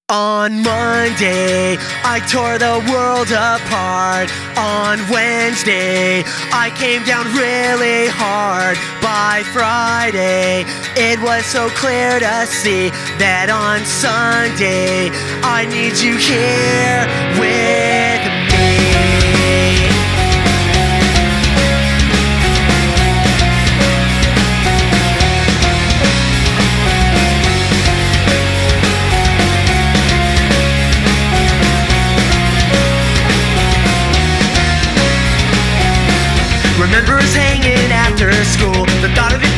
On Monday, I tore the world apart. On Wednesday, I came down really hard. By Friday, it was so clear to see that on Sunday, I need you here with me. Remember us hanging after school. The thought of it